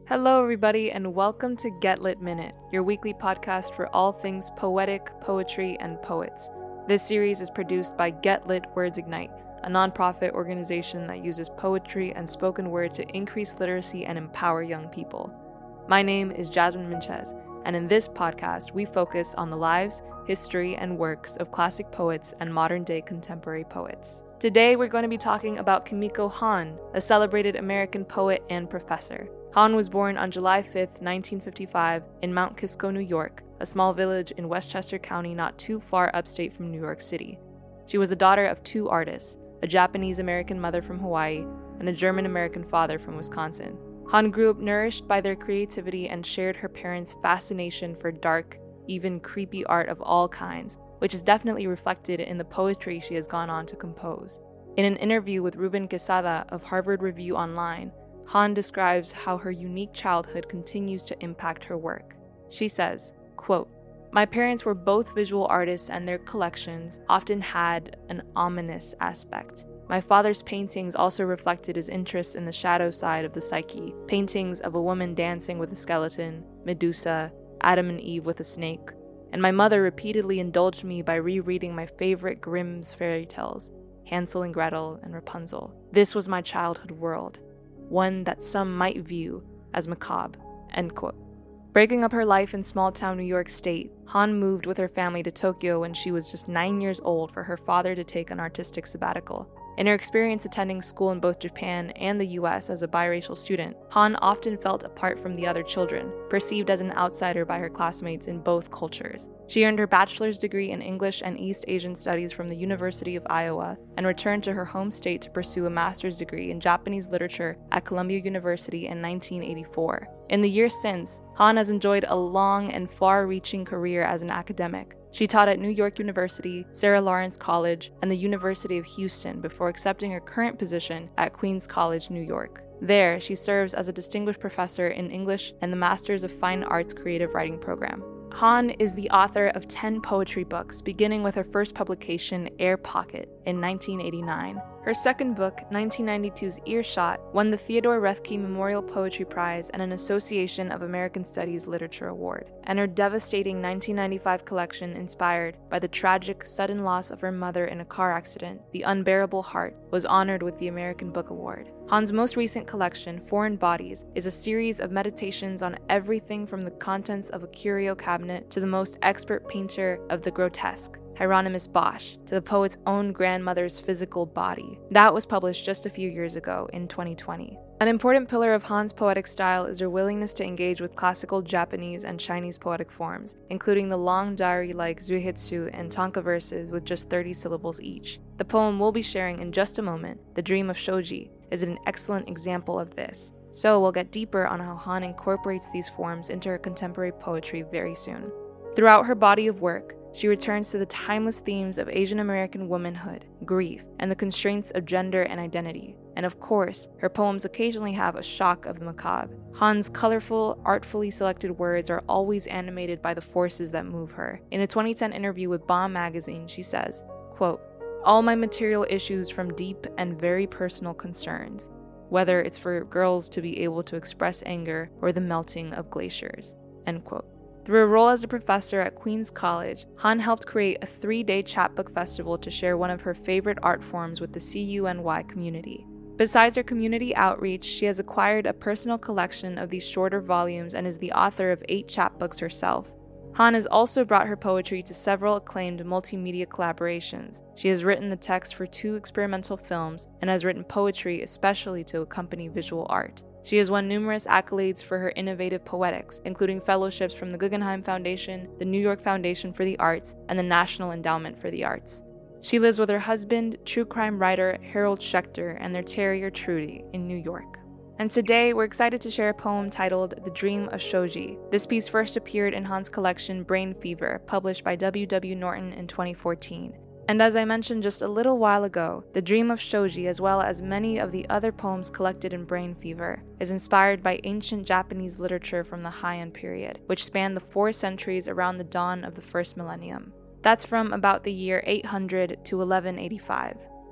Hello, everybody, and welcome to Get Lit Minute, your weekly podcast for all things poetic, poetry, and poets. This series is produced by Get Lit Words Ignite, a nonprofit organization that uses poetry and spoken word to increase literacy and empower young people. My name is Jasmine Minchez, and in this podcast, we focus on the lives, history, and works of classic poets and modern-day contemporary poets. Today, we're going to be talking about Kimiko Han, a celebrated American poet and professor. Han was born on July 5, 1955, in Mount Kisco, New York, a small village in Westchester County not too far upstate from New York City. She was the daughter of two artists, a Japanese-American mother from Hawaii and a German-American father from Wisconsin. Han grew up nourished by their creativity and shared her parents' fascination for dark, even creepy art of all kinds, which is definitely reflected in the poetry she has gone on to compose. In an interview with Ruben Quesada of Harvard Review Online, Han describes how her unique childhood continues to impact her work. She says, quote, "My parents were both visual artists and their collections often had an ominous aspect. My father's paintings also reflected his interest in the shadow side of the psyche, paintings of a woman dancing with a skeleton, Medusa, Adam and Eve with a snake. And my mother repeatedly indulged me by rereading my favorite Grimm's fairy tales, Hansel and Gretel and Rapunzel. This was my childhood world, one that some might view as macabre," end quote. Breaking up her life in small-town New York State, Han moved with her family to Tokyo when she was just 9 years old for her father to take an artistic sabbatical. In her experience attending school in both Japan and the US as a biracial student, Han often felt apart from the other children, perceived as an outsider by her classmates in both cultures. She earned her bachelor's degree in English and East Asian Studies from the University of Iowa and returned to her home state to pursue a master's degree in Japanese literature at Columbia University in 1984. In the years since, Han has enjoyed a long and far-reaching career as an academic. She taught at New York University, Sarah Lawrence College, and the University of Houston before accepting her current position at Queens College, New York. There, she serves as a distinguished professor in English and the Masters of Fine Arts Creative Writing program. Han is the author of 10 poetry books, beginning with her first publication, Air Pocket, in 1989. Her second book, 1992's Earshot, won the Theodore Roethke Memorial Poetry Prize and an Association of American Studies Literature Award. And her devastating 1995 collection, inspired by the tragic, sudden loss of her mother in a car accident, The Unbearable Heart, was honored with the American Book Award. Han's most recent collection, Foreign Bodies, is a series of meditations on everything from the contents of a curio cabinet to the most expert painter of the grotesque, Hieronymus Bosch, to the poet's own grandmother's physical body. That was published just a few years ago, in 2020. An important pillar of Han's poetic style is her willingness to engage with classical Japanese and Chinese poetic forms, including the long diary-like zuihitsu and tanka verses with just 30 syllables each. The poem we'll be sharing in just a moment, The Dream of Shoji, is an excellent example of this. So we'll get deeper on how Han incorporates these forms into her contemporary poetry very soon. Throughout her body of work, she returns to the timeless themes of Asian American womanhood, grief, and the constraints of gender and identity. And of course, her poems occasionally have a shock of the macabre. Han's colorful, artfully selected words are always animated by the forces that move her. In a 2010 interview with Bomb magazine, she says, quote, "All my material issues from deep and very personal concerns, whether it's for girls to be able to express anger or the melting of glaciers," end quote. Through a role as a professor at Queens College, Han helped create a 3-day chapbook festival to share one of her favorite art forms with the CUNY community. Besides her community outreach, she has acquired a personal collection of these shorter volumes and is the author of 8 chapbooks herself. Han has also brought her poetry to several acclaimed multimedia collaborations. She has written the text for 2 experimental films and has written poetry especially to accompany visual art. She has won numerous accolades for her innovative poetics, including fellowships from the Guggenheim Foundation, the New York Foundation for the Arts, and the National Endowment for the Arts. She lives with her husband, true crime writer Harold Schechter, and their terrier Trudy in New York. And today, we're excited to share a poem titled The Dream of Shoji. This piece first appeared in Han's collection Brain Fever, published by W.W. Norton in 2014. And as I mentioned just a little while ago, The Dream of Shoji, as well as many of the other poems collected in Brain Fever, is inspired by ancient Japanese literature from the Heian period, which spanned the 4 centuries around the dawn of the first millennium. That's from about the year 800 to 1185.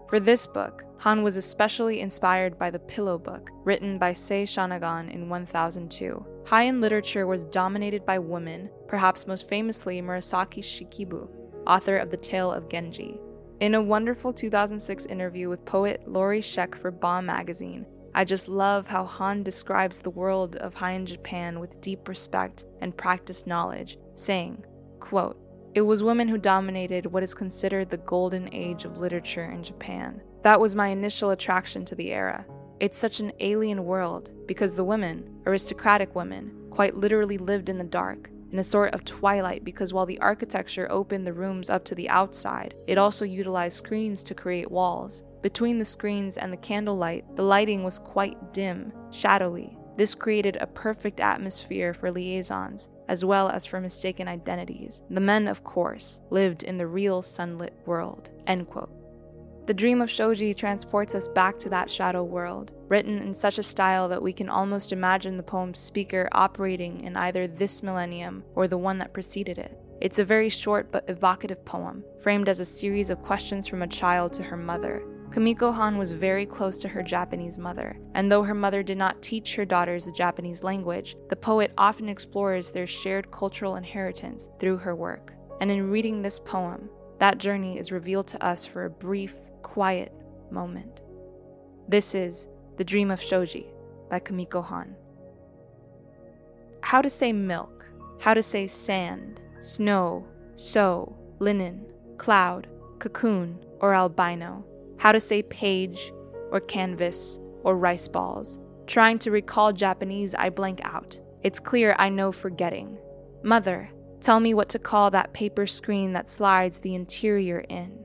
For this book, Han was especially inspired by The Pillow Book, written by Sei Shanagan in 1002. Heian literature was dominated by women, perhaps most famously Murasaki Shikibu, author of The Tale of Genji. In a wonderful 2006 interview with poet Lori Sheck for Bomb magazine, I just love how Han describes the world of Heian Japan with deep respect and practiced knowledge, saying, quote, "It was women who dominated what is considered the golden age of literature in Japan. That was my initial attraction to the era. It's such an alien world because the women, aristocratic women, quite literally lived in the dark, in a sort of twilight, because while the architecture opened the rooms up to the outside, it also utilized screens to create walls. Between the screens and the candlelight, the lighting was quite dim, shadowy. This created a perfect atmosphere for liaisons, as well as for mistaken identities. The men, of course, lived in the real sunlit world." End quote. The Dream of Shoji transports us back to that shadow world, written in such a style that we can almost imagine the poem's speaker operating in either this millennium or the one that preceded it. It's a very short but evocative poem, framed as a series of questions from a child to her mother. Kimiko Han was very close to her Japanese mother, and though her mother did not teach her daughters the Japanese language, the poet often explores their shared cultural inheritance through her work. And in reading this poem, that journey is revealed to us for a brief, quiet moment. This is The Dream of Shoji by Kimiko Han. How to say milk, how to say sand, snow, sow, linen, cloud, cocoon, or albino. How to say page, or canvas, or rice balls. Trying to recall Japanese, I blank out. It's clear I know forgetting. Mother, tell me what to call that paper screen that slides the interior in.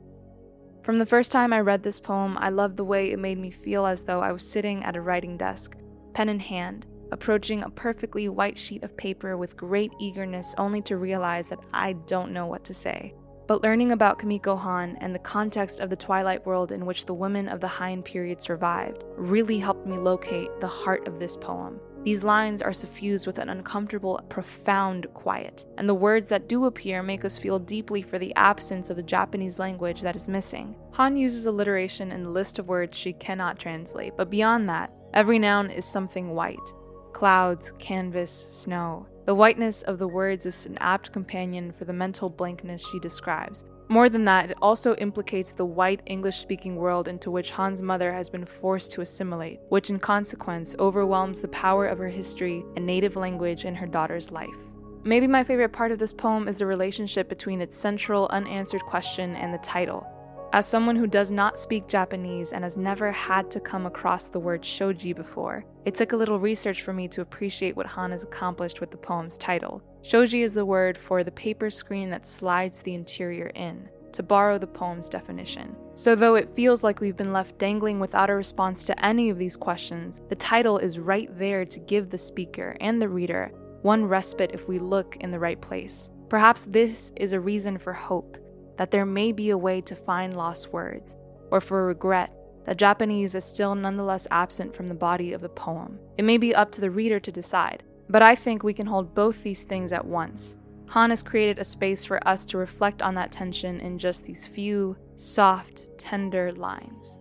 From the first time I read this poem, I loved the way it made me feel as though I was sitting at a writing desk, pen in hand, approaching a perfectly white sheet of paper with great eagerness, only to realize that I don't know what to say. But learning about Kimiko Han and the context of the twilight world in which the women of the Heian period survived really helped me locate the heart of this poem. These lines are suffused with an uncomfortable, profound quiet, and the words that do appear make us feel deeply for the absence of the Japanese language that is missing. Han uses alliteration in the list of words she cannot translate, but beyond that, every noun is something white. Clouds, canvas, snow. The whiteness of the words is an apt companion for the mental blankness she describes. More than that, it also implicates the white English-speaking world into which Han's mother has been forced to assimilate, which in consequence overwhelms the power of her history and native language in her daughter's life. Maybe my favorite part of this poem is the relationship between its central unanswered question and the title. As someone who does not speak Japanese and has never had to come across the word shoji before, it took a little research for me to appreciate what Han has accomplished with the poem's title. Shoji is the word for the paper screen that slides the interior in, to borrow the poem's definition. So though it feels like we've been left dangling without a response to any of these questions, the title is right there to give the speaker and the reader one respite if we look in the right place. Perhaps this is a reason for hope, that there may be a way to find lost words, or for regret that Japanese is still nonetheless absent from the body of the poem. It may be up to the reader to decide, but I think we can hold both these things at once. Han has created a space for us to reflect on that tension in just these few, soft, tender lines.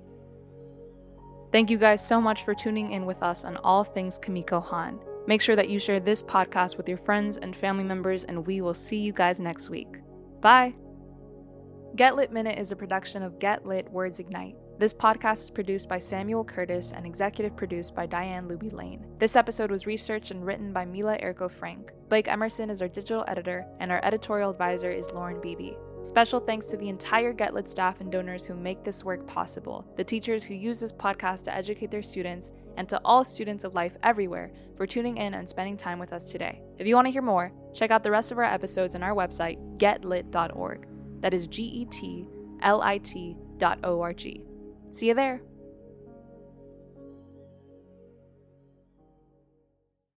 Thank you guys so much for tuning in with us on all things Kimiko Han. Make sure that you share this podcast with your friends and family members, and we will see you guys next week. Bye! Get Lit Minute is a production of Get Lit Words Ignite. This podcast is produced by Samuel Curtis and executive produced by Diane Luby Lane. This episode was researched and written by Mila Erko Frank. Blake Emerson is our digital editor, and our editorial advisor is Lauren Beebe. Special thanks to the entire Get Lit staff and donors who make this work possible, the teachers who use this podcast to educate their students, and to all students of life everywhere for tuning in and spending time with us today. If you want to hear more, check out the rest of our episodes on our website, getlit.org. That is getlit.org. See you there.